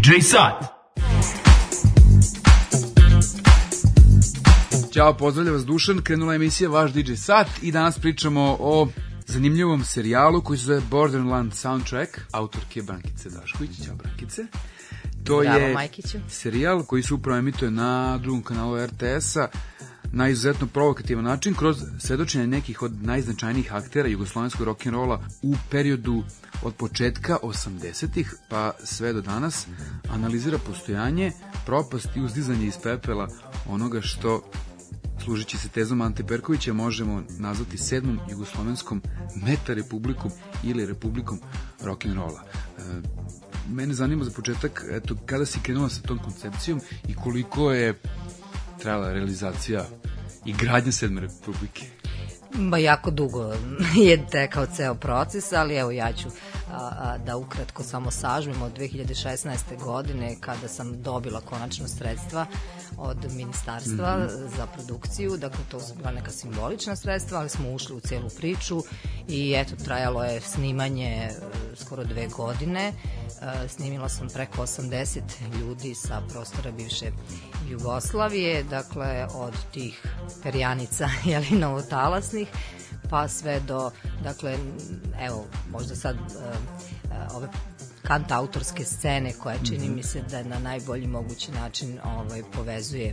DJ Sat. Ćao, pozdravlja vas Dušan, krenula emisija Vaš DJ Sat i danas pričamo o zanimljivom serijalu koji se zove Borderland Soundtrack, autorke Brankice Dašković. Ćao Brankice. To Bravo, je Majkiću. serijal koji se upravo emituje na drugom kanalu RTS-a na izuzetno provokativan način kroz svedočenje nekih od najznačajnijih aktera jugoslovenskog rock'n'rolla u periodu od početka 80-ih pa sve do danas. Analizira postojanje, propast i uzdizanje iz pepela onoga što, služeći se tezom Ante Perkovića, možemo nazvati sedmom jugoslovenskom meta-republikom ili republikom rock'n'rolla. Mene zanima za početak, eto, kada si krenula sa tom koncepcijom i koliko je trajala realizacija i gradnja sedme republike? Ba, jako dugo je tekao ceo proces, ali evo ja ću da ukratko samo sažmem od 2016. godine kada sam dobila konačno sredstva od ministarstva za produkciju, dakle to su bila neka simbolična sredstva, ali smo ušli u celu priču i eto, trajalo je snimanje skoro 2 godine. Snimila sam preko 80 ljudi sa prostora bivše Jugoslavije, dakle od tih perjanica novotalasnih pa sve do, dakle, evo, možda sad ove kant autorske scene koja čini mi se da na najbolji mogući način povezuje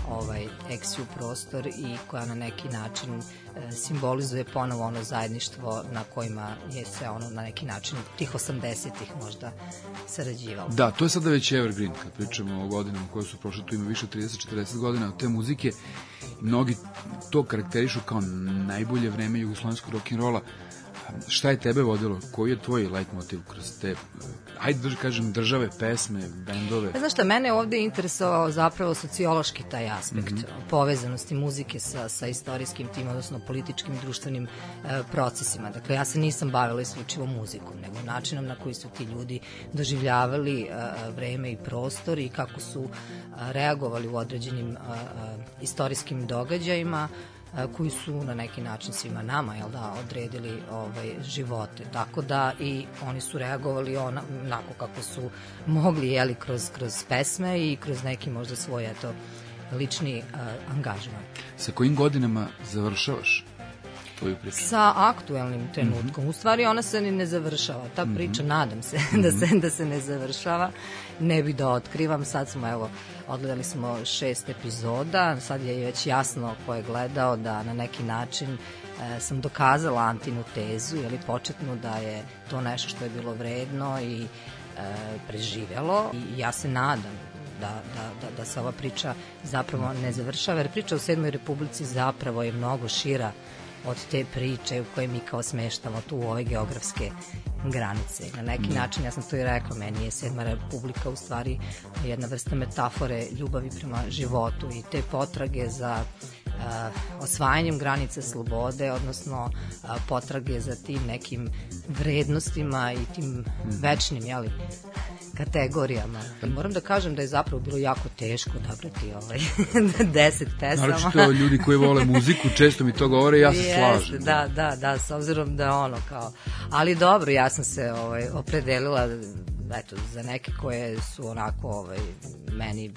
ex-ju prostor i koja na neki način simbolizuje ponovo ono zajedništvo na kojima je se ono na neki način tih 80-ih možda sarađivalo. Da, to je sada već evergreen kad pričamo o godinama koje su prošle, tu ima više od 30-40 godina od te muzike. Mnogi to karakterišu kao najbolje vreme jugoslovenskog rock'n'rolla. Šta je tebe vodilo? Koji je tvoj leitmotiv kroz te, ajde da kažem, države, pesme, bendove? Znaš šta, mene ovde je interesovao zapravo sociološki taj aspekt povezanosti muzike sa istorijskim tim, odnosno političkim i društvenim procesima. Dakle, ja se nisam bavila isključivo muzikom, nego načinom na koji su ti ljudi doživljavali vreme i prostor i kako su reagovali u određenim istorijskim događajima koji su na neki način svima nama, odredili živote. Tako da i oni su reagovali onako kako su mogli, kroz pesme i kroz neki možda svoj lični angažman. Sa kojim godinama završavaš tvoju priču? Sa aktuelnim trenutkom. U stvari ona se ni ne završava. Ta priča, nadam se da se ne završava. Ne bi da otkrivam. Sad smo, odgledali smo 6 epizoda. Sad je već jasno ko je gledao da na neki način sam dokazala Antinu tezu, početnu, da je to nešto što je bilo vredno i preživelo. I ja se nadam da se ova priča zapravo ne završava, jer priča o Sedmoj republici zapravo je mnogo šira od te priče u kojoj mi kao smeštamo tu u ove geografske granice. Na neki način, ja sam to i rekla, meni je Sedma republika u stvari jedna vrsta metafore ljubavi prema životu i te potrage za osvajanjem granice slobode, odnosno potrage za tim nekim vrednostima i tim večnim, kategorijama. Moram da kažem da je zapravo bilo jako teško odabrati 10 pesama. Naročito ljudi koji vole muziku, često mi to govore i ja se slažem. Da, s obzirom da ali dobro, ja sam se opredelila za neke koje su onako meni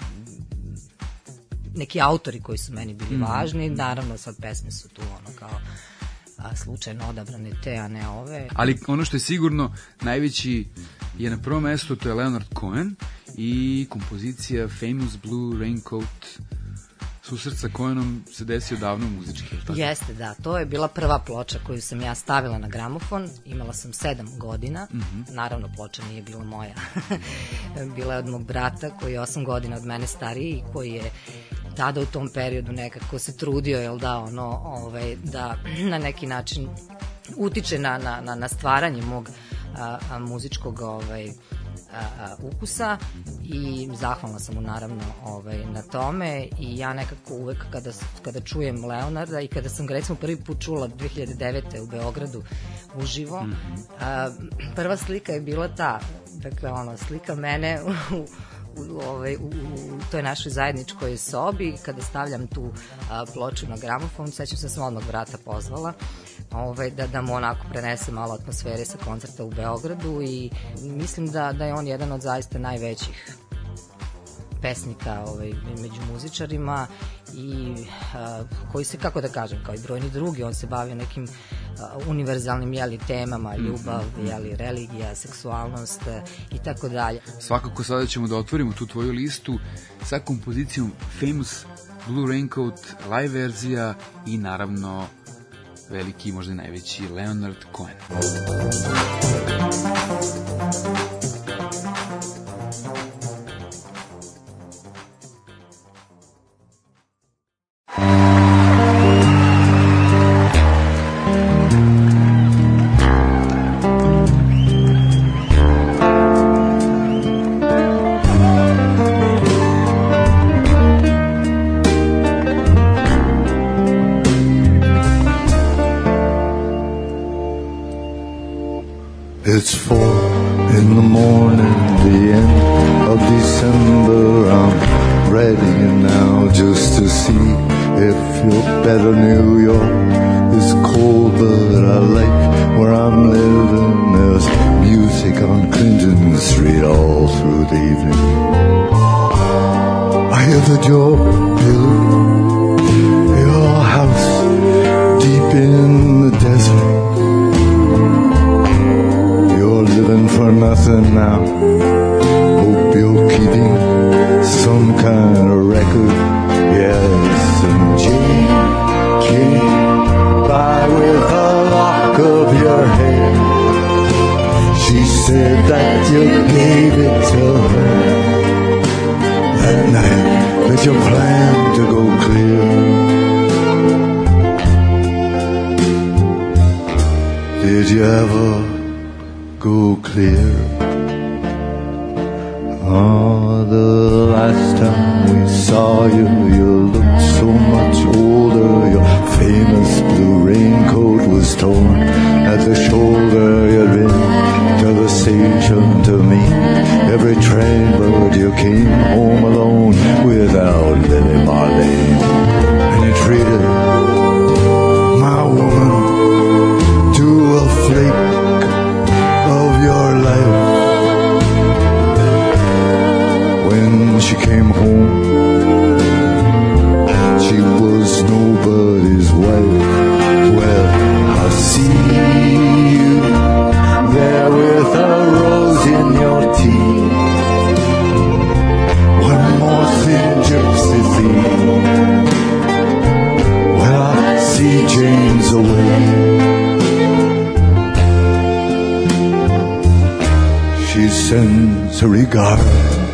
neki autori koji su meni bili važni, naravno sad pesme su tu kao slučajno odabrane te, a ne ove. Ali ono što je sigurno najveći je na prvom mestu, to je Leonard Cohen i kompozicija Famous Blue Raincoat. Susret sa Cohenom se desio davno muzički. Jeste, da, to je bila prva ploča koju sam ja stavila na gramofon. Imala sam 7 godina. Naravno, ploča nije bila moja. Bila je od mog brata koji je 8 godina od mene stariji i koji je tada u tom periodu nekako se trudio, da na neki način utiče na stvaranje mog muzičkog ukusa i zahvalna sam mu naravno na tome. I ja nekako uvek kada čujem Leonarda i kada sam ga recimo prvi put čula 2009. u Beogradu uživo, prva slika je bila ta, dakle slika mene u toj našoj zajedničkoj sobi, kada stavljam tu ploču na gramofon. Sećam se, sam odmah brata pozvala da mu onako prenese malo atmosfere sa koncerta u Beogradu i mislim da je on jedan od zaista najvećih pesnika među muzičarima i koji se, kako da kažem, kao i brojni drugi, on se bavio nekim univerzalnim temama, ljubav, religija, seksualnost i tako dalje. Svakako sada ćemo da otvorimo tu tvoju listu sa kompozicijom Famous Blue Raincoat, live verzija i naravno veliki, možda i najveći Leonard Cohen. It's 4 in the morning, the end of December. I'm ready now just to see if you're better. New York is cold, but I like where I'm living. There's music on Clinton Street all through the evening. I hear the doorbell, your house deep in the desert. Living for nothing now. Hope you're keeping some kind of record. Yes, and Jane came by with a lock of your hair. She said that you gave it to her that night that you planned to go clear. Did you ever go clear? Oh, the last time we saw you, you looked so much older. Your famous blue raincoat was torn at the shoulder. You'd been to the station to meet every train, but you came home alone without Lily Marlene. And you treated my woman to a flake of your life. When she came home, she was nobody's wife. Well, I see you there with a rose in your teeth. One more thin gypsy thief. Well, I see Jane's away. She sends her regard.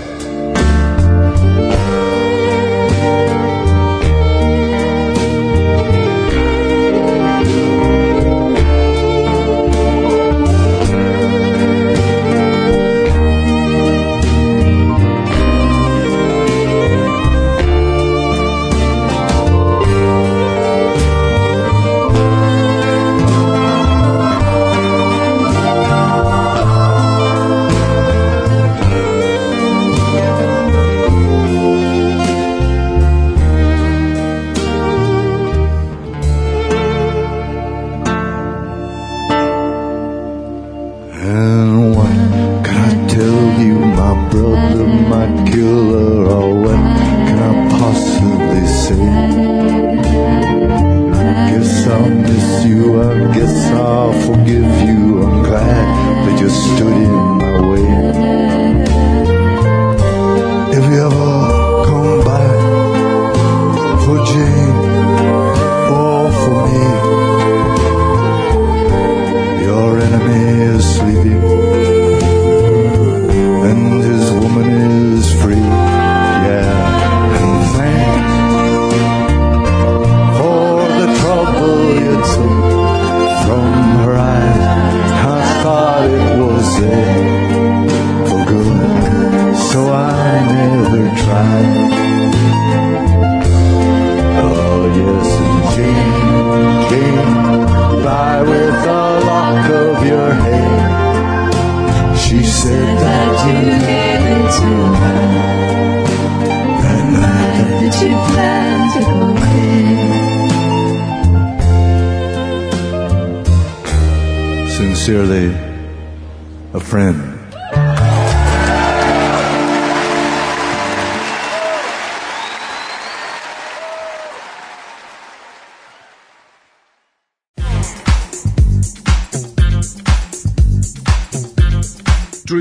Sincerely, a friend.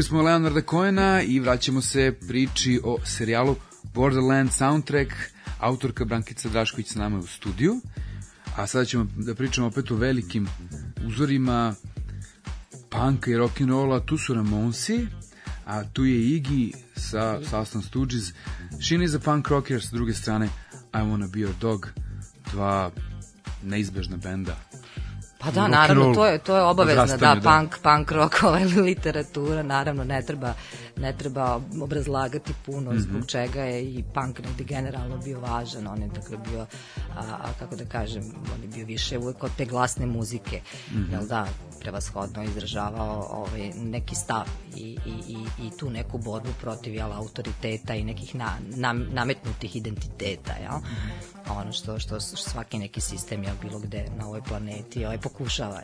smo Leonarda Cohena i vraćamo se priči o serijalu Borderland Soundtrack. Autorka Brankica Drašković s nama je u studiju. A sada ćemo da pričamo opet o velikim uzorima punka i rock'n'rolla. Tu su Ramonsi, a tu je Iggy sa sastavom Stooges. Shin is a punk rocker, s druge strane I Wanna Be Your Dog, dva neizbežna benda. Pa da, naravno, to je obavezno, da, punk rock, literatura, naravno, ne treba obrazlagati puno zbog čega je i punk negde generalno bio važan, on je dakle bio, kako da kažem, on je bio više uvek od te glasne muzike, jel da, prevashodno izražavao neki stav i tu neku borbu protiv autoriteta i nekih nametnutih identiteta, jel? Ono što svaki neki sistem je bilo gde na ovoj planeti pokušava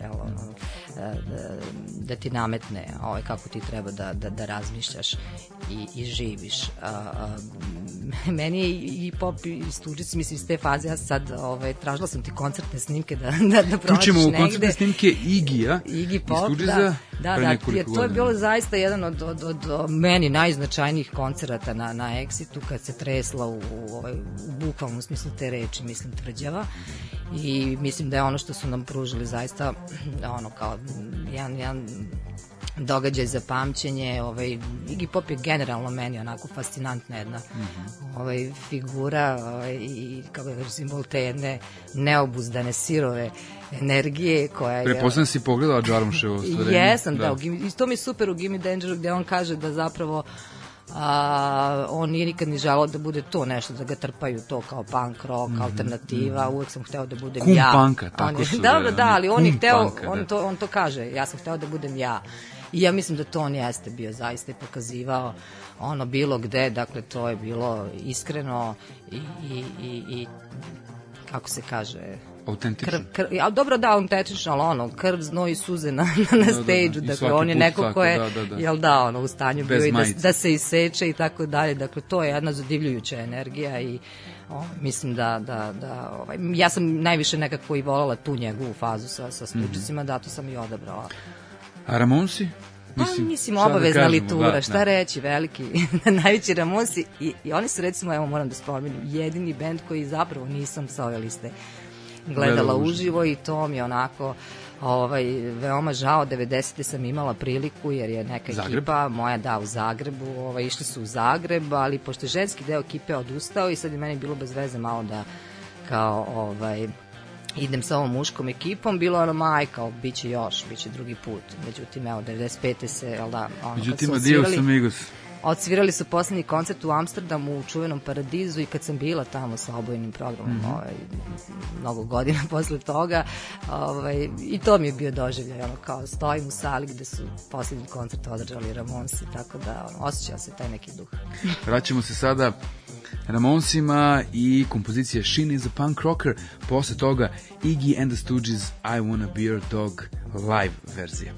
da ti nametne kako ti treba da razmišljaš i živiš. Meni je i pop i Stooges, mislim, iz te faze, ja sad tražila sam ti koncertne snimke da pronađeš negde. Tu ćemo u koncertne snimke Iggy-a i Stoogesa. Da, to je bilo zaista jedan od meni najznačajnijih koncerata na Exitu, kad se tresla u bukvalnom smislu te reči, mislim, tvrđava, i mislim da je ono što su nam pružili zaista kao jedan događaj za pamćenje. Iggy Pop je generalno meni onako fascinantna jedna figura i kako da kažem, simbol te jedne neobuzdane sirove energije koja je... Preposledno si pogledala Džarmuševo ostvarenje. Jesam, da. I to mi je super u Gimme Danger, gde on kaže da zapravo on nije nikad ni želao da bude to nešto, da ga trpaju to kao punk rock, alternativa, uvek sam hteo da budem ja. Kum punka, tako su. Da, ali on je hteo, on to kaže, ja sam hteo da budem ja. I ja mislim da to on jeste bio zaista i pokazivao bilo gde, dakle to je bilo iskreno i kako se kaže... Autentično. Dobro, da, autentično, ali krv, znoj i suze na stage-u, dakle on je neko ko je, jel da, u stanju bio i da se iseče i tako dalje, dakle to je jedna zadivljujuća energija i mislim da ja sam najviše nekako i volala tu njegovu fazu sa Stoogesima, da to sam i odabrala. A Ramonsi? Mislim, obavezna litura, šta reći, veliki, najveći Ramonsi i oni su, recimo, evo moram da spomenem, jedini bend koji zapravo nisam sa ove liste gledala uživo i to mi je onako veoma žao. 90. sam imala priliku jer je neka ekipa moja u Zagrebu, išli su u Zagreb, ali pošto je ženski deo ekipe odustao i sad je meni bilo bez veze malo da kao idem sa ovom muškom ekipom, bilo kao biće drugi put, međutim evo 95. se međutim adios amigos. Odsvirali su poslednji koncert u Amsterdamu u čuvenom Paradizu i kad sam bila tamo sa obojenim programom mnogo godina posle toga i to mi je bio doživljaj, kao stojim u sali gde su poslednji koncert održali Ramonsi, tako da osjećao se taj neki duh. Vraćamo se sada Ramonsima i kompozicija Shin is a punk rocker, posle toga Iggy and the Stooges I Wanna Be Your Dog live verzija.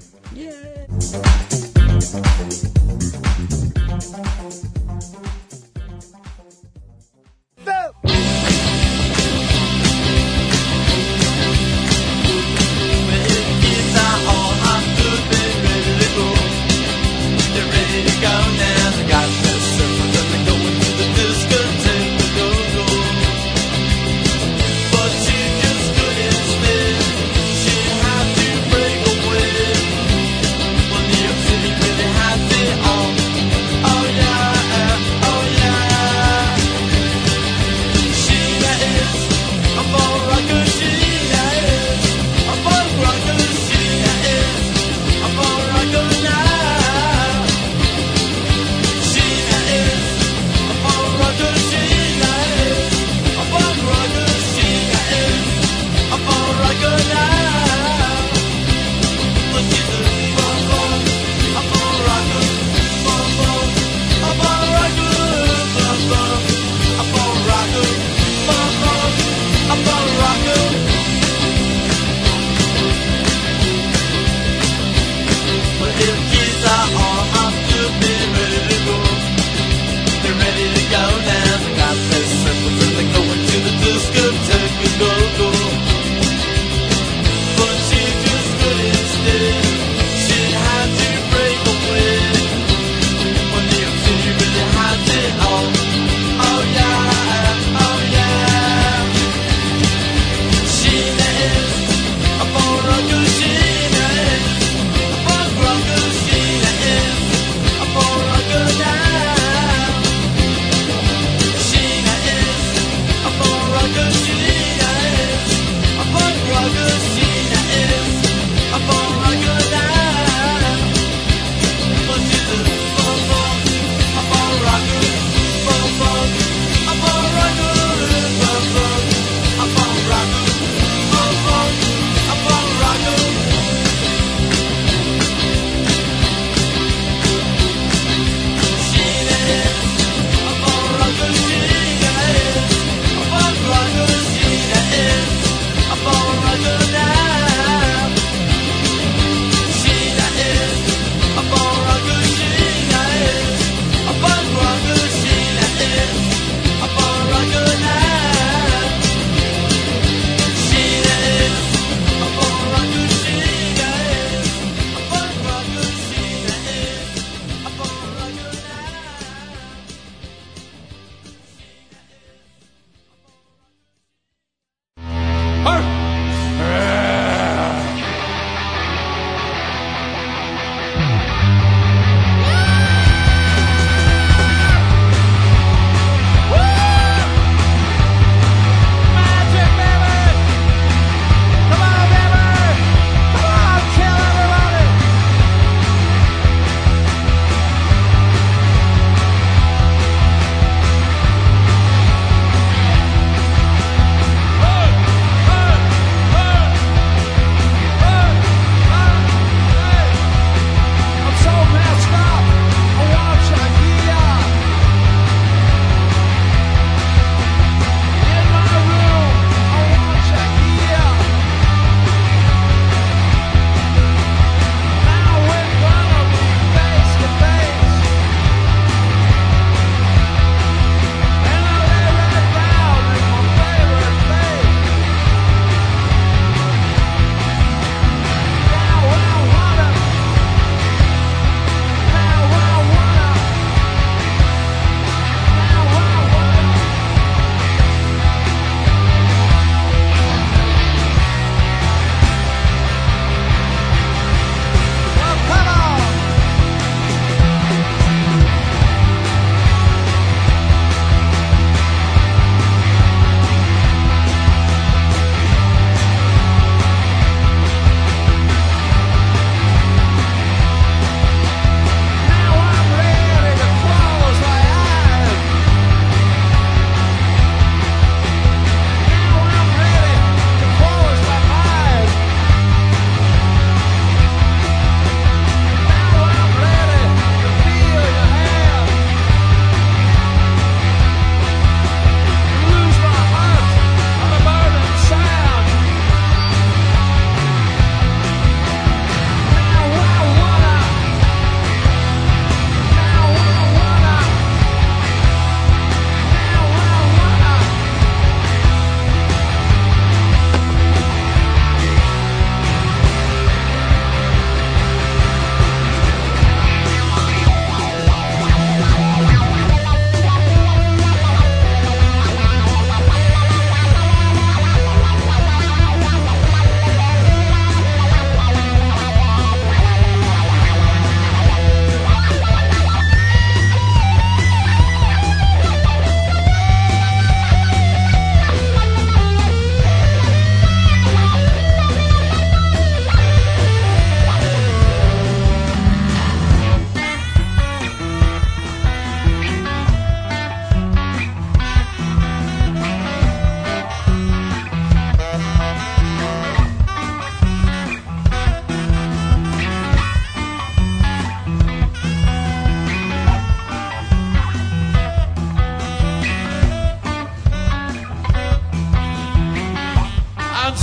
Oh yeah.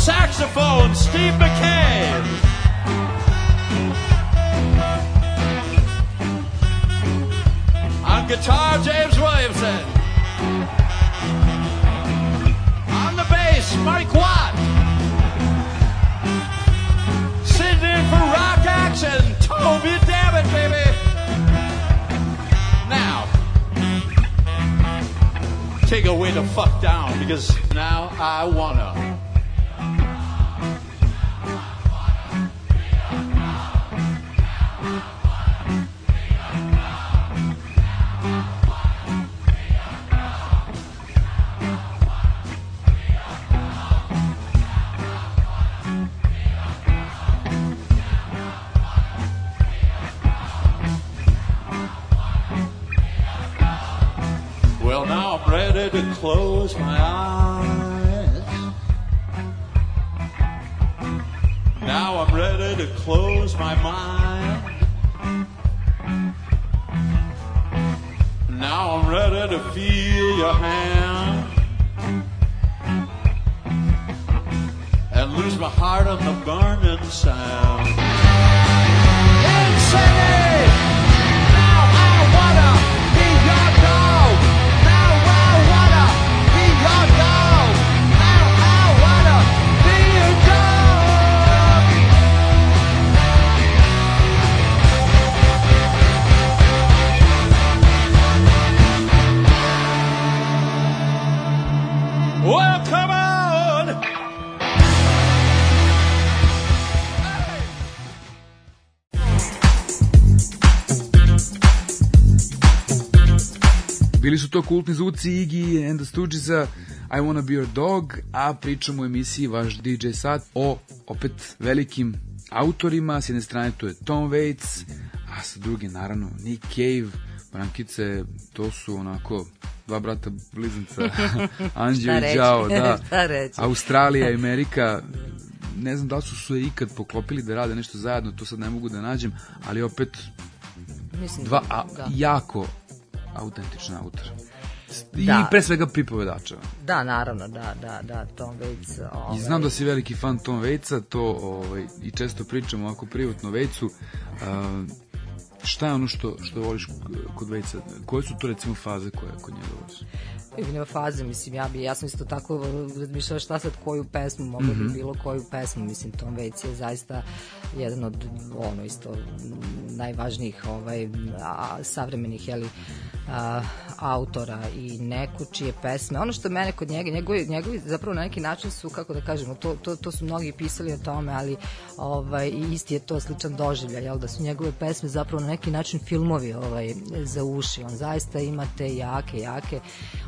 saxophone, Steve McCabe. On guitar, James Williamson. On the bass, Mike Watt. Sitting in for rock action, Toby Dammit, baby. Now, take it way the fuck down, because now I wanna. Well, now I'm ready to close my eyes. Now I'm ready to close my mind. Now I'm ready to feel your hand and lose my heart on the burning sound. And say, now I wanna be your dog. Now I wanna be your dog. Now I wanna be your dog. Well, come on. Bili su to kultni zvuci Iggy and the Stooges'a, I Wanna Be Your Dog, a pričamo u emisiji Vaš DJ Sat o opet velikim autorima. S jedne strane to je Tom Waits, a sa druge naravno Nick Cave. Brankice, to su onako dva brata blizanca, Anđeo i Đao, da. Australija i Amerika. Ne znam da li su se ikad poklopili da rade nešto zajedno, to sad ne mogu da nađem, ali opet dva jako autentična autora. I pre svega pripovedača. Da, naravno, da, Tom Waits. I znam da si veliki fan Tom Waitsa, to i često pričamo ovako privatno o Waitsu. Šta je ono što voliš kod Waitsa? Koje su to recimo faze koje kod njega voliš? Nema faze, mislim, ja sam isto tako razmišljala šta sad koju pesmu, mogu bi bilo koju pesmu, mislim, Tom Waits je zaista jedan od, isto najvažnijih savremenih, autora i neko čije pesme. Ono što mene kod njega, njegovi zapravo na neki način su, kako da kažemo, to su mnogi pisali o tome, ali i isti je to sličan doživljaj, jel, da su njegove pesme zapravo na neki način filmovi za uši. On zaista ima te jake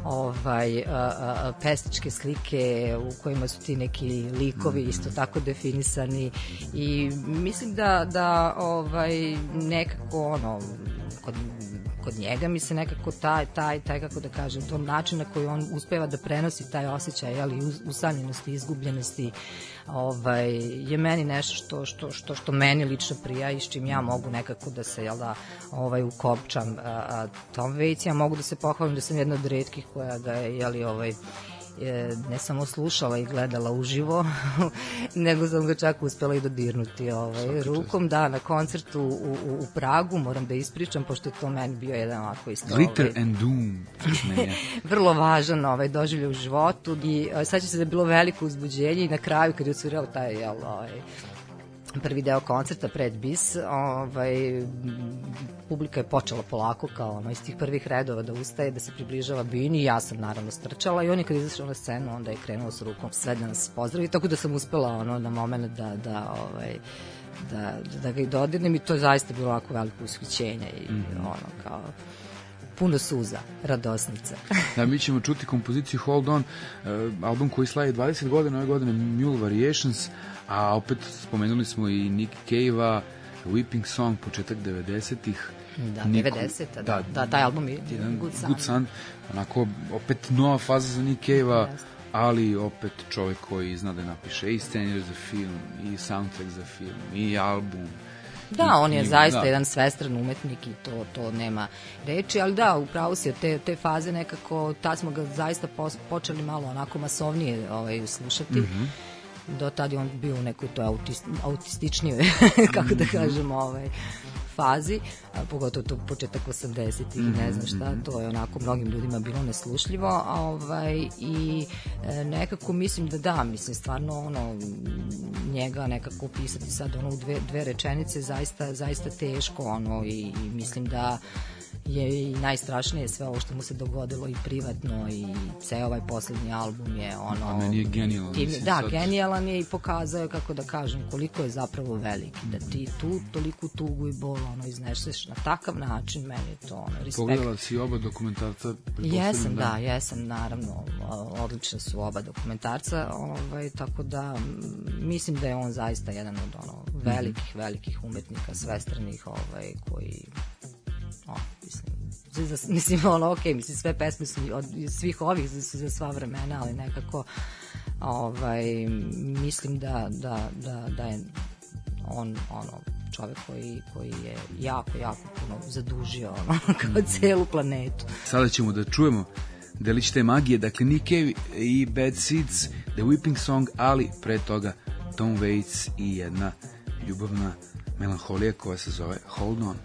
pesničke slike u kojima su ti neki likovi isto tako definisani i mislim da nekako kod njega mi se nekako taj kako da kažem, to način na koji on uspeva da prenosi taj osjećaj, ali usamljenosti, izgubljenosti, je meni nešto što meni lično prija i s čim ja mogu nekako da se ukopčam. Tom Waits, ja mogu da se pohvalim da sam jedna od retkih koja ga je ne samo slušala i gledala uživo, nego sam ga čak uspela i dodirnuti rukom. Da, na koncertu u Pragu, moram da ispričam, pošto je to meni bio jedan ovako isto... Glitter and Doom. Vrlo važan doživljaj u životu i sad će se da je bilo veliko uzbuđenje i na kraju kad je odsvirao taj prvi deo koncerta pred bis, publika je počela polako kao iz tih prvih redova da ustaje, da se približava bini i ja sam naravno strčala i on je kad izašao na scenu onda je krenuo s rukom sve da nas pozdravi, tako da sam uspela na moment da ga i dodirnem i to je zaista bilo ovako veliko ushićenje i kao puno suza, radosnica. Da, mi ćemo čuti kompoziciju Hold On, album koji slavi 20 godina, ove godine Mule Variations, a opet spomenuli smo i Nick Cave-a, Weeping Song, početak 90-ih. Da, 90-a, da, taj album je Good Sun. Onako, opet nova faza za Nick Cave-a, ali opet čovjek koji zna da napiše i scenarij za film, i soundtrack za film, i album. Da, on je zaista jedan svestran umetnik i to nema reči, ali da, upravo si od te faze nekako, tad smo ga zaista počeli malo onako masovnije slušati. do tad je on bio u nekoj toj autističnijoj, kako da kažem, fazi, pogotovo to početak 80-ih, ne znam šta, to je onako mnogim ljudima bilo neslušljivo, i nekako mislim mislim stvarno njega nekako opisati sad u dve rečenice zaista teško, i mislim da je i najstrašnije sve ovo što mu se dogodilo i privatno, i ceo ovaj poslednji album je meni je genijalan. Genijalan je i pokazao je, kako da kažem, koliko je zapravo veliki, da ti tu toliku tugu i bol izneseš na takav način, meni je to respekt. Pogledala si oba dokumentarca? Jesam, naravno, odlična su oba dokumentarca, tako da mislim da je on zaista jedan od velikih umetnika svestranih, koji mislim, sve pesme su od svih ovih su za sva vremena, ali nekako mislim da je on čovek koji je jako puno zadužio kao celu planetu. Sada ćemo da čujemo delić te magije, dakle Nick Cave i Bad Seeds, The Whipping Song, ali pre toga Tom Waits i jedna ljubavna melanholija koja se zove Hold On.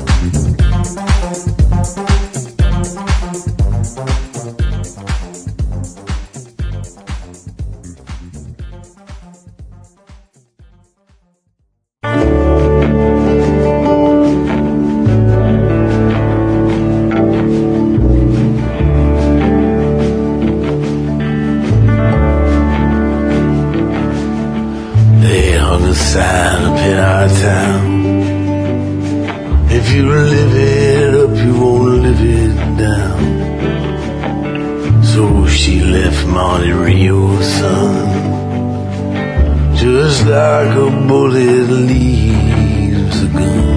They hung a sign up in our town. If you live it up, you won't live it down. So she left Monte Rio, son, just like a bullet leaves a gun.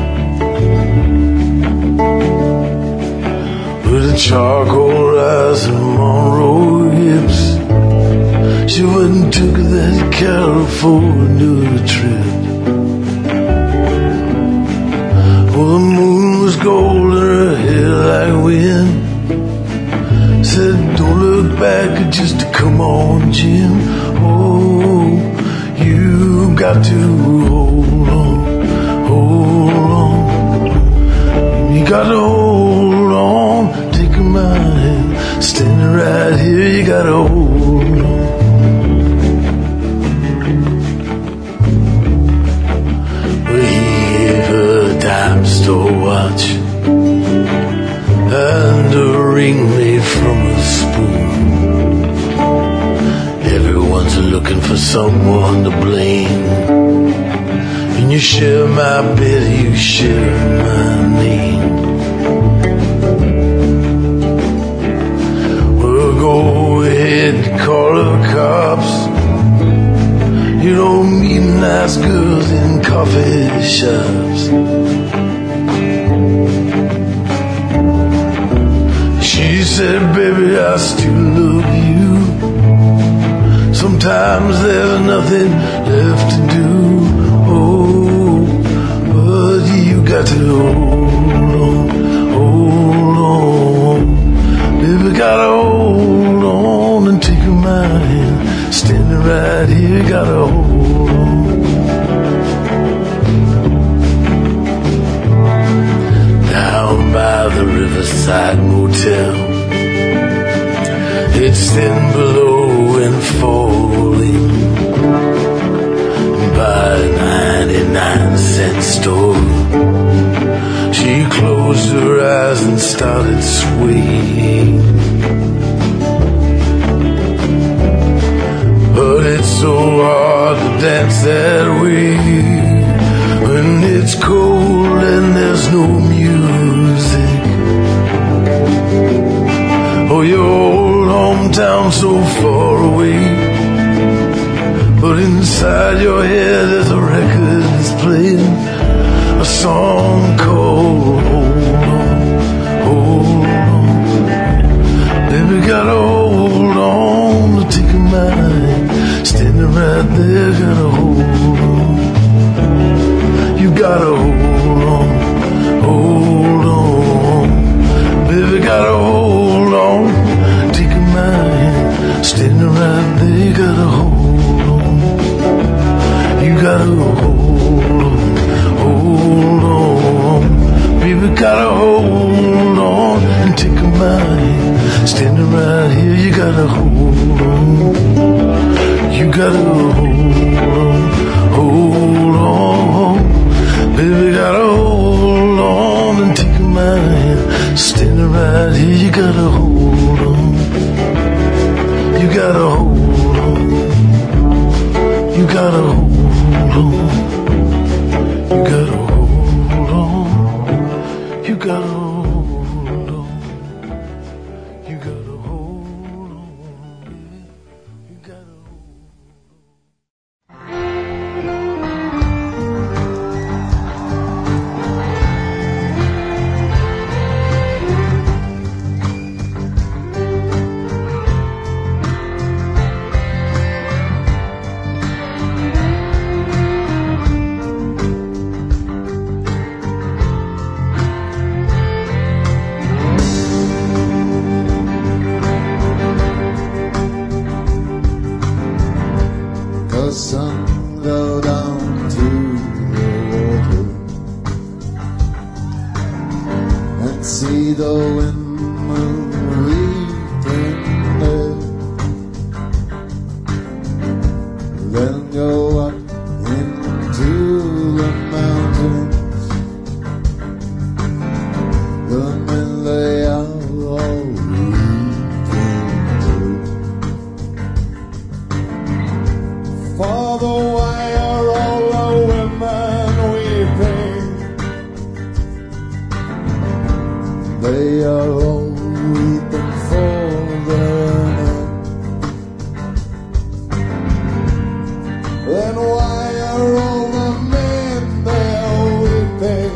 With a charcoal eyes and Monroe hips, she wouldn't took that California trip. Well, the moon was gold and her hair like wind. Said, don't look back, just come on, Jim. Oh, you got to hold on. You got to hold on, take my hand, standing right here, you got to hold on. Dime store watch and a ring made from a spoon. Everyone's looking for someone to blame, and you share my bed, you share my name. Well, go ahead, call the cops. You don't meet nice girls in coffee shops. She said, baby, I still love you. Sometimes there's nothing left to do. Oh, but you got to hold on. Baby, gotta hold on and take my hand. Standing right here, gotta hold on. Down by the Riverside Motel, it's thin below and falling. By a 99-cent store, she closed her eyes and started swaying. But it's so hard to dance that way when it's cold and there's no music. Oh, your old hometown so far away, but inside your head there's a record that's playing a song called Hold On, Hold On. Baby, gotta hold on to take a mind. Standing right there, gotta hold on. You gotta hold on. Baby, gotta hold on. Take a mind. Standing right there, gotta hold on. hand, standing right here. You gotta hold on. You gotta hold on. Baby, gotta hold on and take my hand, standing right here. You gotta hold on. You gotta hold on. You gotta hold on. You gotta hold on. You gotta hold on. You gotta hold on. You gotta hold on. The sun go down to the water and see the windmill weeping there. Then go up into the mountains. The men they are all weeping too. Father, why are all the women weeping? They are all weeping for their men. Then why are all the men there weeping?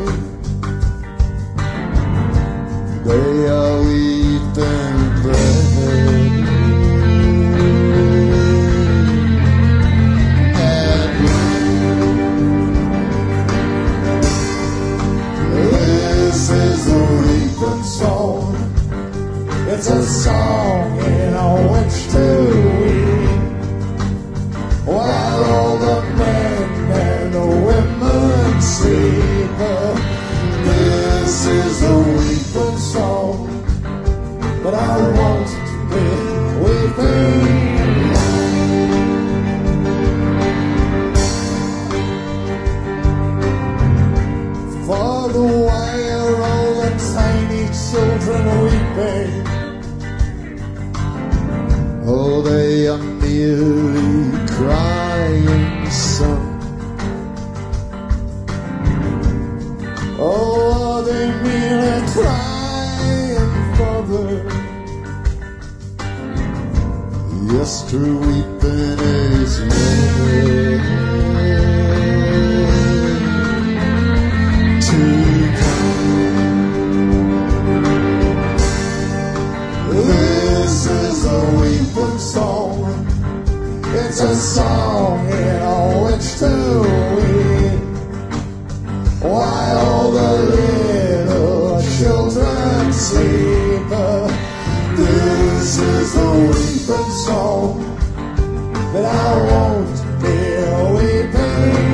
They are weeping bread. Song. It's a song in which to weep, while all the men and the women sleep. This is a weeping song, but I won't be weeping. Father, why are all the tiny children weeping? Oh, they are merely crying, son. Oh, are they merely crying, father? Yes, true weeping is never to come. This is a weeping song. It's a song in which to weep, while all the little children sleep. This is a weeping song, but I won't be weeping.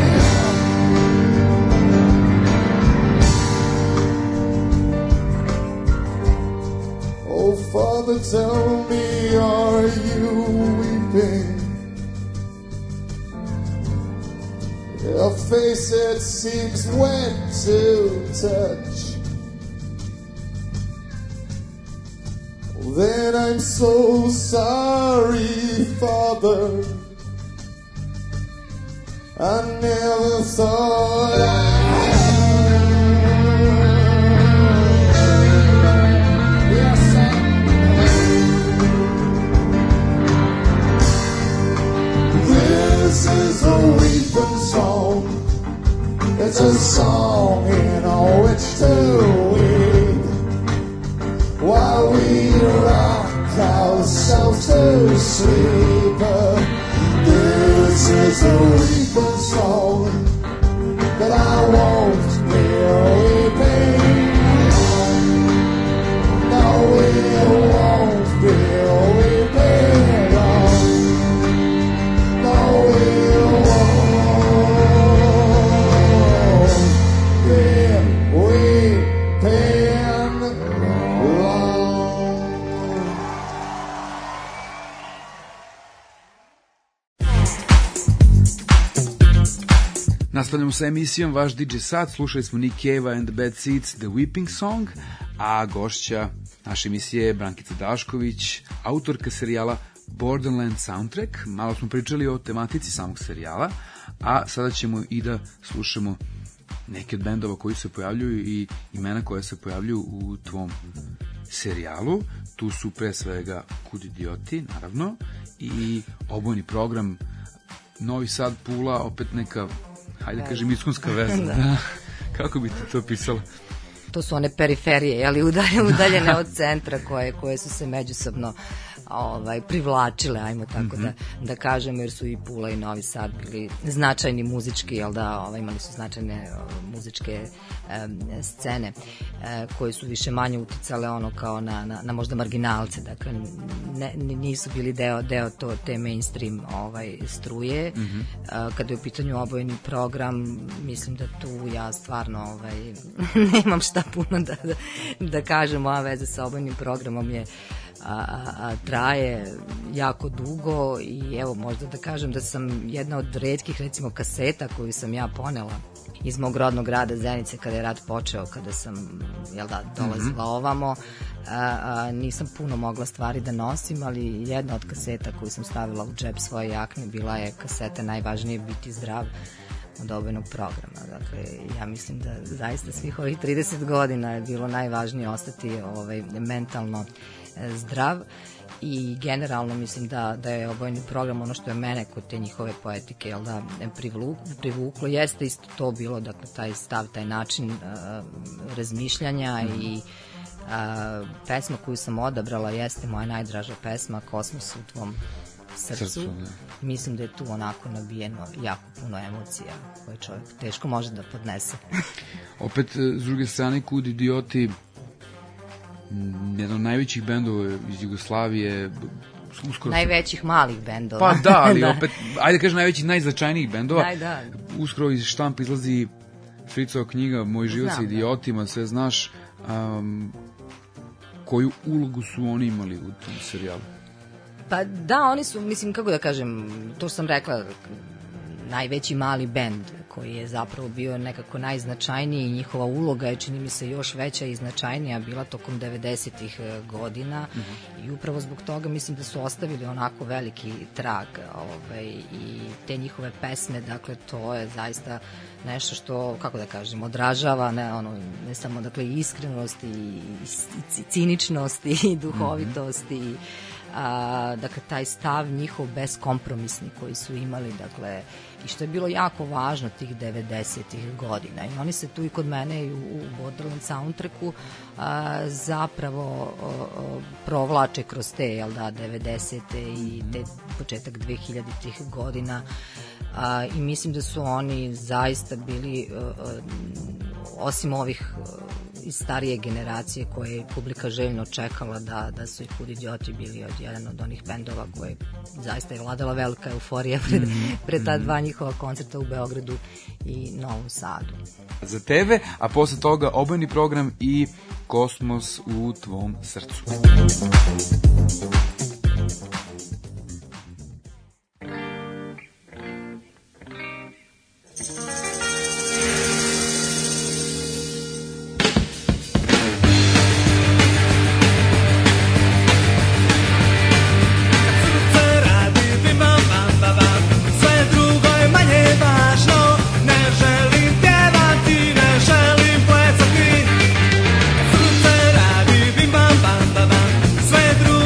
Oh, Father, tell me, are you weeping? Your face, it seems wet to touch. Then I'm so sorry, Father. I never thought This is a weeping song. It's a song in which to weep, while we rock ourselves to sleep. This is a weeping song, but I won't be weeping. No, we won't be weeping. No, we won't be weeping long. Nastavljamo sa emisijom Vaš DJ Sat, slušali smo Nick Cave and the Bad Seeds, The Weeping Song, a gošća naše emisije je Brankica Dašković, autorka serijala Borderland Soundtrack. Malo smo pričali o tematici samog serijala, a sada ćemo i da slušamo neke od bendova koji se pojavljuju i imena koja se pojavljuju u tvom serijalu. Tu su pre svega Kud idioti, naravno, i obojni program Novi Sad, Pula, opet neka, hajde kažem, iskonska veza. Da. Kako bi ti to pisala? To su one periferije, ali udaljene od centra koje su se međusobno privlačile, ajmo tako da kažem, jer su i Pula i Novi Sad bili značajni muzički, jel da, imali su značajne muzičke scene koje su više manje uticale ono kao na možda marginalce, dakle nisu bili deo te mainstream struje. Kada je u pitanju obojeni program, mislim da tu ja stvarno nemam šta puno da kažem. Moja veza sa obojnim programom je traje jako dugo i evo možda da kažem da sam jedna od retkih recimo kaseta koju sam ja ponela iz mog rodnog grada Zenice kada je rat počeo, kada sam dolazila ovamo. Nisam puno mogla stvari da nosim, ali jedna od kaseta koju sam stavila u džep svoje jakne bila je kaseta Najvažnije biti zdrav od obojnog programa. Dakle, ja mislim da zaista svih ovih 30 godina je bilo najvažnije ostati mentalno zdrav i generalno mislim da je obojni program ono što je mene kod te njihove poetike privuklo, jeste isto to bilo, dakle taj stav, taj način razmišljanja i pesma koju sam odabrala jeste moja najdraža pesma Kosmos u tvom srcu. Mislim da je tu onako nabijeno jako puno emocija koje čovjek teško može da podnese. Opet, s druge strane, Kud idioti, jedan od najvećih bendova iz Jugoslavije, uskoro... Najvećih malih bendova. Pa da, ali opet, ajde kažem najvećih, najznačajnijih bendova. Da. Uskoro iz štampa izlazi Fricova knjiga Moj život sa idiotima, sve znaš. Koju ulogu su oni imali u tom serijalu? Pa da, oni su, mislim, kako da kažem, to sam rekla, najveći mali bend koji je zapravo bio nekako najznačajniji i njihova uloga je, čini mi se, još veća i značajnija bila tokom 90-ih godina i upravo zbog toga mislim da su ostavili onako veliki trag i te njihove pesme, dakle to je zaista nešto što, kako da kažem, odražava ne samo dakle iskrenost i ciničnost i duhovitost i dakle taj stav njihov beskompromisni koji su imali, dakle, i što je bilo jako važno tih 90-ih godina i oni se tu i kod mene i u Borderland soundtracku zapravo provlače kroz te 90-te i te početak 2000-ih godina i mislim da su oni zaista bili osim ovih iz starije generacije koje je publika željno čekala da su i Kud idioti bili jedan od onih bendova koje zaista je vladala velika euforija pred ta dva njihova koncerta u Beogradu i Novom Sadu. Za tebe, a posle toga obojni program i Kosmos u tvom srcu. Sve drugo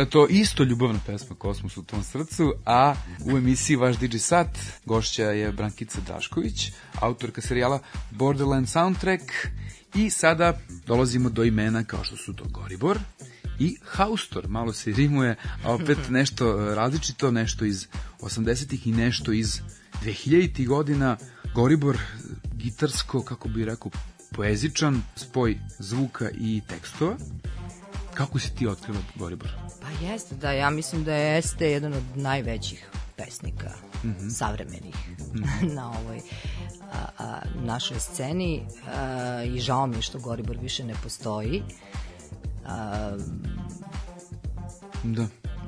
Bila je to isto ljubavna pesma Kosmos u tvom srcu, a u emisiji Vaš DJ Sat gošća je Brankica Drašković, autorka serijala Borderland Soundtrack, i sada dolazimo do imena kao što su to Goribor i Haustor. Malo se rimuje, a opet nešto različito, nešto iz 80-ih i nešto iz 2000-ih godina. Goribor, gitarsko, kako bi rekao, poezičan spoj zvuka i tekstova. Kako si ti otkrila Goribor? Pa jeste, da, ja mislim da je Este jedan od najvećih pesnika savremenih na ovoj našoj sceni, i žao mi je što Goribor više ne postoji. Da.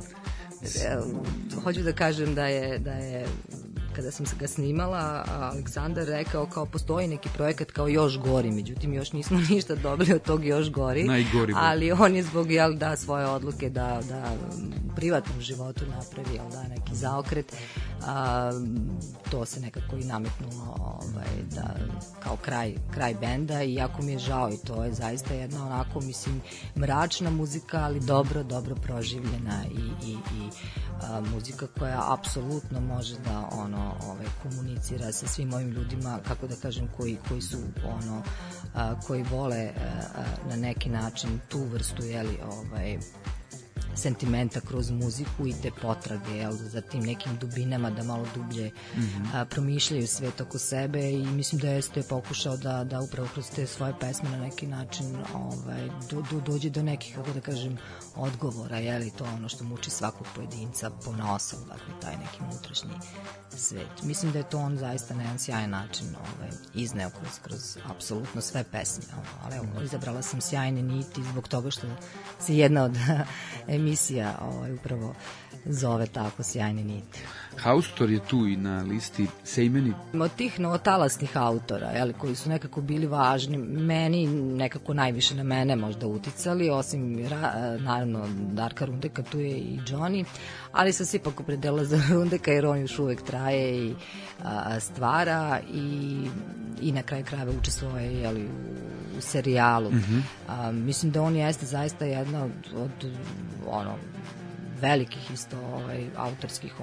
Hoću da kažem da je kada sam ga snimala, Aleksandar rekao kao postoji neki projekat kao Još gori, međutim još nismo ništa dobili od tog Još gori, Najgori, ali on je zbog svoje odluke da u privatnom životu napravi neki zaokret, to se nekako i nametnulo da kao kraj benda, i jako mi je žao, i to je zaista jedna onako, mislim, mračna muzika, ali dobro proživljena i muzika koja apsolutno može da komunicira sa svim ovim ljudima, kako da kažem, koji su koji vole na neki način tu vrstu sentimenta kroz muziku i te potrage za tim nekim dubinama, da malo dublje promišljaju svet oko sebe, i mislim da je pokušao da upravo kroz te svoje pesme na neki način dođe do nekih, kako da kažem, odgovora, to ono što muči svakog pojedinca ponosom, dakle taj neki unutrašnji svet. Mislim da je to on zaista na jedan sjajan način izneo kroz apsolutno sve pesme, ali evo, izabrala sam Sjajne niti zbog toga što se jedna od emisija upravo zove tako, Sjajne niti. Haustor je tu i na listi Sejmeni. Od tih novotalasnih autora, koji su nekako bili važni, meni nekako najviše na mene možda uticali, osim naravno Darka Rundeka, tu je i Johnny, ali sam se ipak opredela za Rundeka jer on još uvek traje i stvara i na kraju krajeva učestvovao je u serijalu. Mislim da on jeste zaista jedna od velikih isto autorskih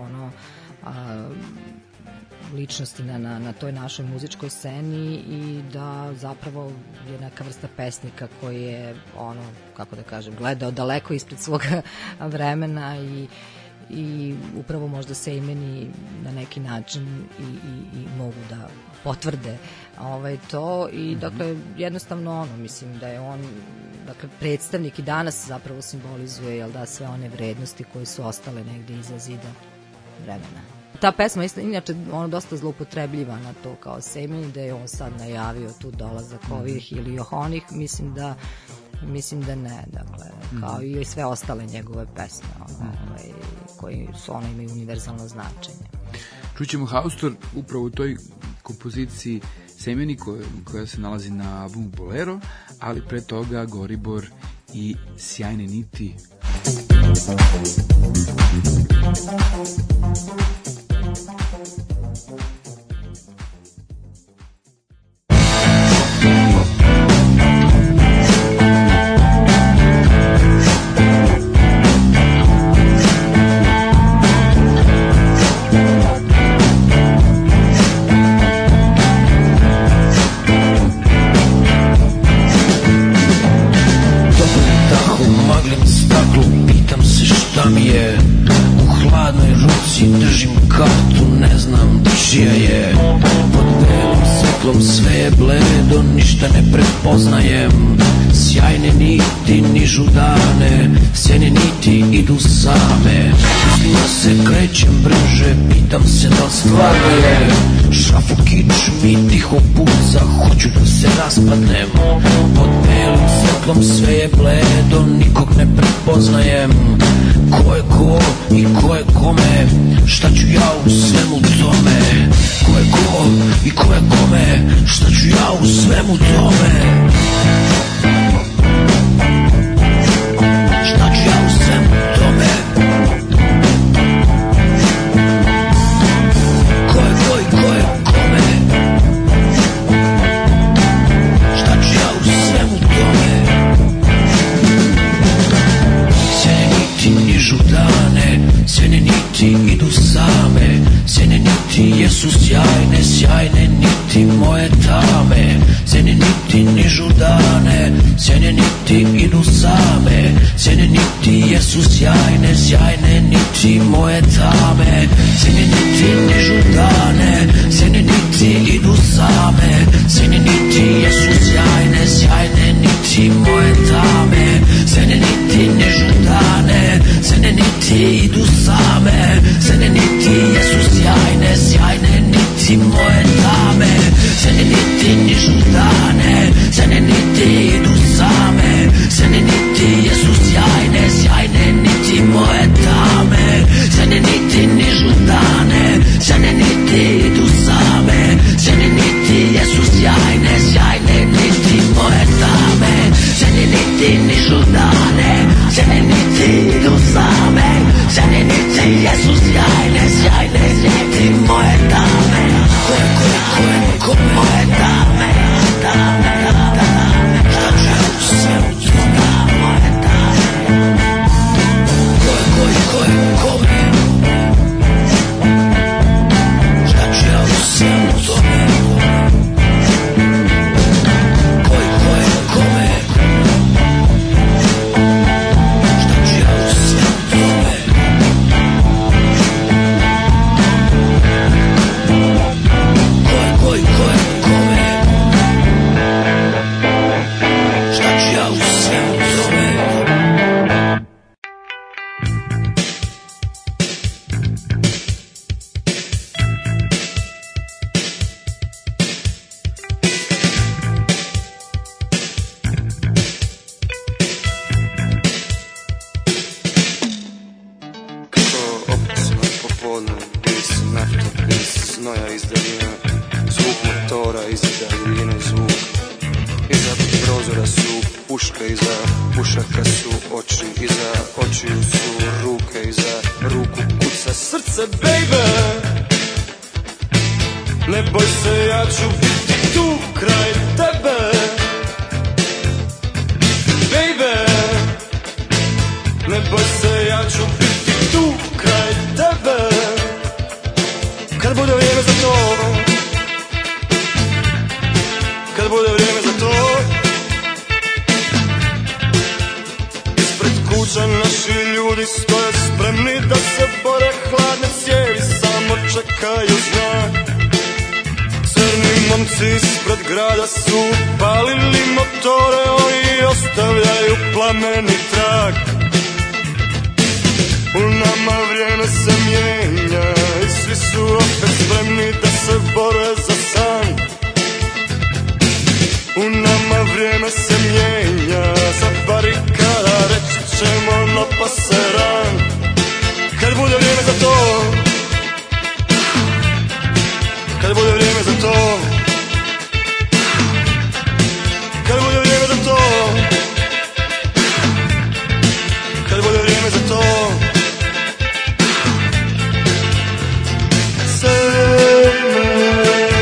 ličnosti na toj našoj muzičkoj sceni, i da zapravo je neka vrsta pesnika koji je kako da kažem, gledao daleko ispred svog vremena i upravo možda Sejmeni na neki način i mogu da potvrde to, i dakle jednostavno mislim da je on predstavnik i danas zapravo simbolizuje sve one vrednosti koje su ostale negde iza zida vremena. Ta pesma je inače dosta zloupotrebljiva na to kao Sejmeni, da je on sad najavio tu dolazak ovih ili onih, mislim da ne, dakle, kao i sve ostale njegove pesme koji su imaju univerzalno značenje. Čućemo Haustor upravo u toj kompoziciji Sejmeni koja se nalazi na albumu Bolero, ali pre toga Goribor i Sjajne niti. Držim kartu, ne znam čija je. Pod belim svetlom sve je bledo, ništa ne prepoznajem. Sjajne niti nižu dane, sjajne niti idu same. Mislima se krećem brže, pitam se da stvarno je. Šrafo kič mi tiho puca, hoću da se raspadnem. Pod belim svetlom sve je bledo, nikog ne prepoznajem. Ko je ko i ko je kome, šta ću ja u svemu tome? Ko je ko i ko je kome, šta ću ja u svemu tome? Šta ću ja u svemu tome? Ko je ko i ko je kome, šta ću ja u svemu tome? Sjajne niti nižu jesu sjajne, sjajne niti moje tame, sjajne niti nižu dane, sjajne niti idu same, sjajne niti jesu sjajne, sjajne niti moje tame, sjajne niti nižu dane, sjajne niti idu same, sjajne niti jesu sjajne, sjajne niti moje tame, sjajne niti nižu dane, sjajne niti idu same, sjajne niti jesu sjajne, sjajne niti moje dame, sjajne niti nižu dane, sjajne niti idu same, sjajne niti jesu sjajne, sjajne niti moje dame, sjajne niti nižu dane, sjajne niti idu same, sjajne niti jesu sjajne, sjajne niti moje dame, sjajne niti nižu dane, sjajne niti idu same, sjajne niti jesu sjajne, sjajne niti moje dame, ko moje dame, dame, dame, šta ću ja u svemu tome, moje dame, kome, šta ću ja u svemu tome, kome, šta ću ja u svemu tome, kome, šta ću ja u svemu tome. Save me.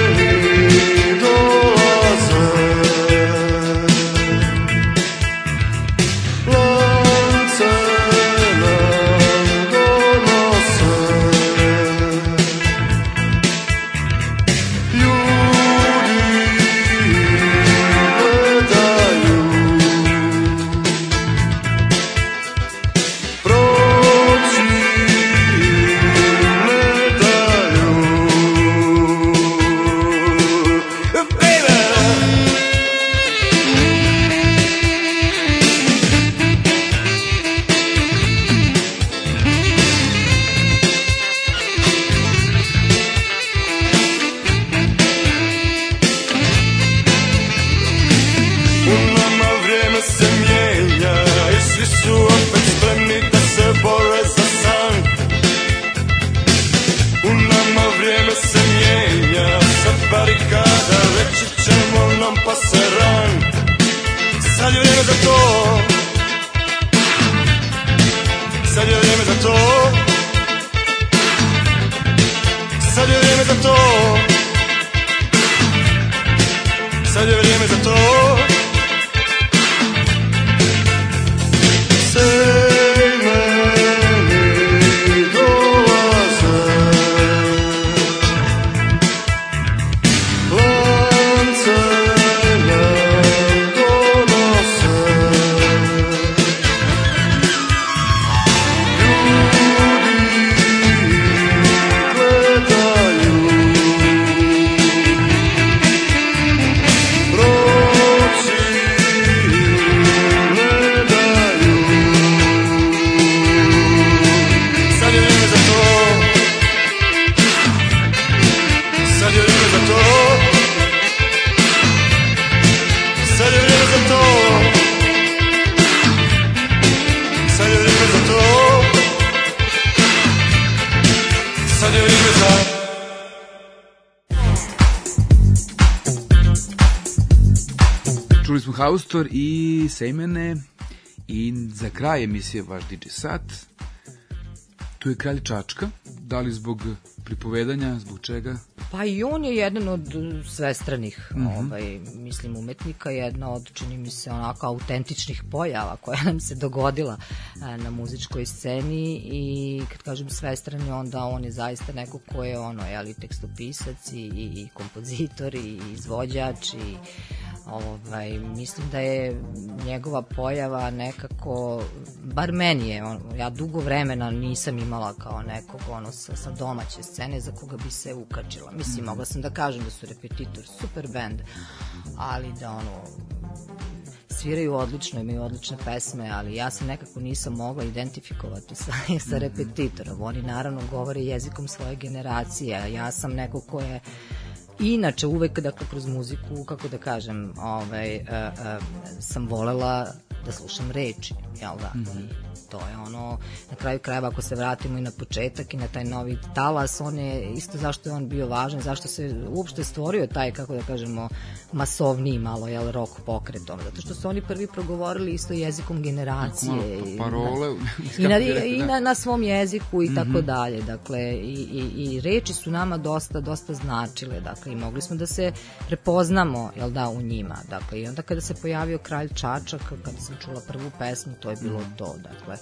smo Haustor i Sejmene i za kraj emisije vaš DJ sat. Tu je Kralj Čačka, da li zbog pripovedanja, zbog čega? Pa i on je jedan od svestranih mislim umetnika, jedna od, čini mi se, onako autentičnih pojava koja nam se dogodila na muzičkoj sceni i kad kažem svestrani, onda on je zaista neko ko je i tekstopisac i kompozitor i izvođač i mislim da je njegova pojava nekako, bar meni je, ja dugo vremena nisam imala kao nekog sa domaće scene za koga bi se ukačila. Mislim, mogla sam da kažem da su Repetitor super band, ali da sviraju odlično, imaju odlične pesme, ali ja se nekako nisam mogla identifikovati sa Repetitorom. Oni naravno govore jezikom svoje generacije, a ja sam neko ko je inače uvek, dakle, kroz muziku, kako da kažem, sam volela da slušam reči, jel da? To je na kraju krajeva, ako se vratimo i na početak i na taj novi talas, on je isto zašto je on bio važan, zašto se uopšte stvorio taj, kako da kažemo, masovniji malo, rock pokretom, zato što su oni prvi progovorili isto jezikom generacije parole i na svom jeziku i tako dalje, dakle, i reči su nama dosta značile, dakle, i mogli smo da se prepoznamo, jel da, u njima, dakle, i onda kada se pojavio Kralj Čačak, kada sam čula prvu pesmu, to je bilo to, dakle,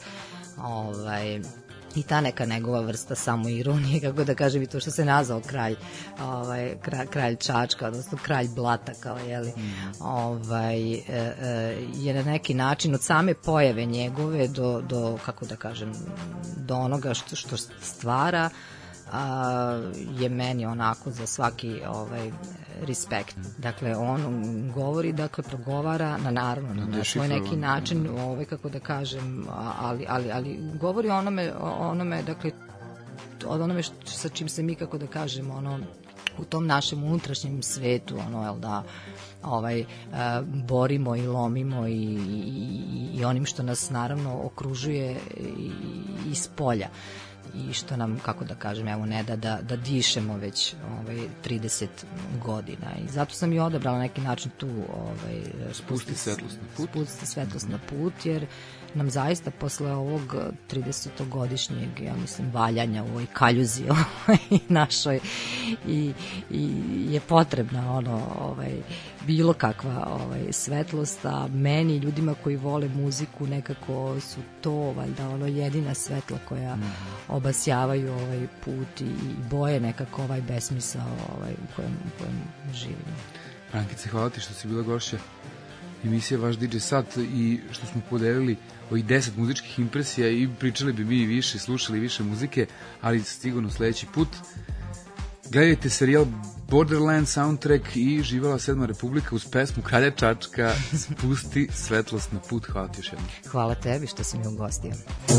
i ta neka njegova vrsta samoironije, kako da kažem, i to što se nazvao kralj Čačka, odnosno kralj blata, kao jeli, je na neki način od same pojave njegove do kako da kažem, do onoga što stvara, je meni onako za svaki respekt. Dakle, on govori, dakle, progovara na svoj neki način, kako da kažem, ali govori onome, dakle, od onome sa čim se mi, kako da kažem, u tom našem unutrašnjem svetu, jel da, borimo i lomimo i onim što nas naravno okružuje iz polja i što nam, kako da kažem, evo, ne da dišemo već 30 godina, i zato sam i odabrala neki način tu spustiti svetlost na put, jer nam zaista posle ovog 30-godišnjeg, ja mislim, valjanja u ovoj kaljuzi našoj i je potrebna bilo kakva svetlost, a meni, ljudima koji vole muziku, nekako su to valjda jedina svetla koja obasjavaju ovaj put i boje nekako ovaj besmisao u kojem živimo. Brankice, hvala ti što si bila gošća emisija Vaš DJ Sat i što smo podelili ovih 10 muzičkih impresija i pričali bi mi više, slušali više muzike, ali sigurno sledeći put. Gledajte serijal Borderland soundtrack i živela 7. Republika uz pesmu Kralja Čačka Spusti svetlost na put. Hvala ti još jednom. Hvala tebi što si mi ugostio.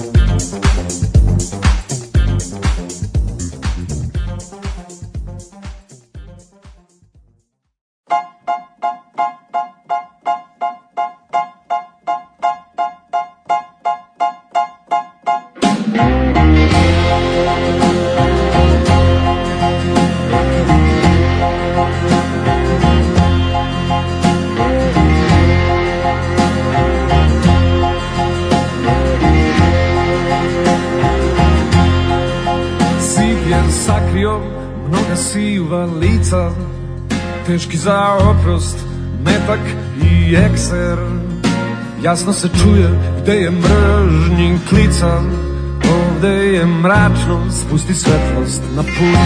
Lica, teški za oprost, metak i ekser. Jasno se čuje gde je mržnji klica, ovde je mračno, spusti svetlost na put.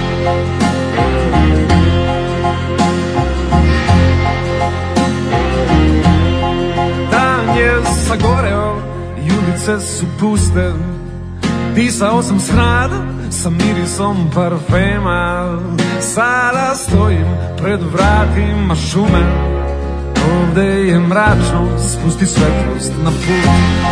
Dan je sagoreo i ulice su puste, disao sam smrad sa mirisom parfema. Sada stojim pred vratima šume, ovde je mračno, spusti svetlost na put.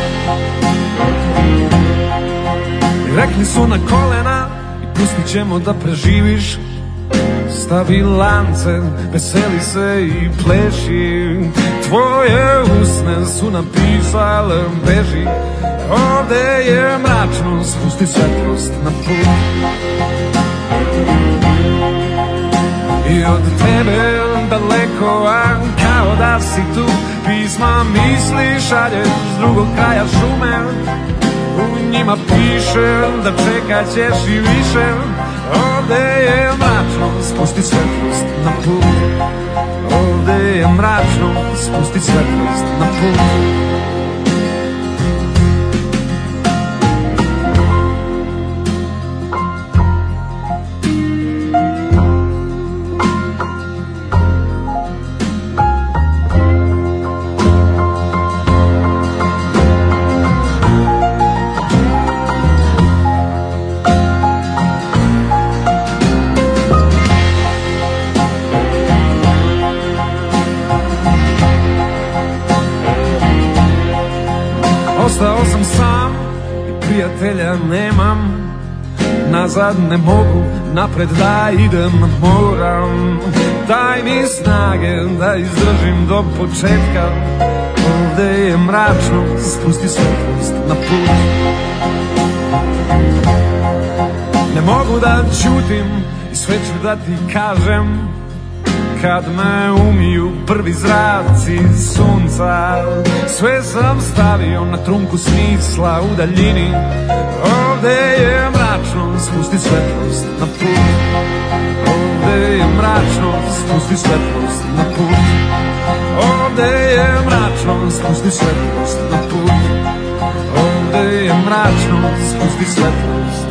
Rekli su na kolena i pustit ćemo da preživiš. Stavi lance, veseli se i pleši. Tvoje usne su napisale beži, ovde je mračno, spusti svetlost na put. I od tebe daleko, a znao da si tu. Pisma misli šalješ s drugog kraja šume, u njima piše da čekat ćeš i više. Ovde je mračno, spusti svetlost na put. Ovde je mračno, spusti svetlost na put. Ostao sam sam i prijatelja nemam. Nazad ne mogu, napred da idem moram. Daj mi snage da izdržim do početka. Ovde je mračno, spusti svetlost na put. Ne mogu da ćutim i sve ću da ti kažem. Kad me umiju prvi zraci sunca, sve sam stavio na trunku smisla u daljini. Ovde je mračno, spusti svetlost na put. Ovde je mračno, spusti svetlost na put. Ovde je mračno, spusti svetlost na put. Ovde je mračno, spusti svetlost.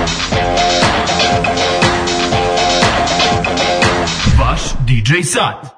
DJ Sat.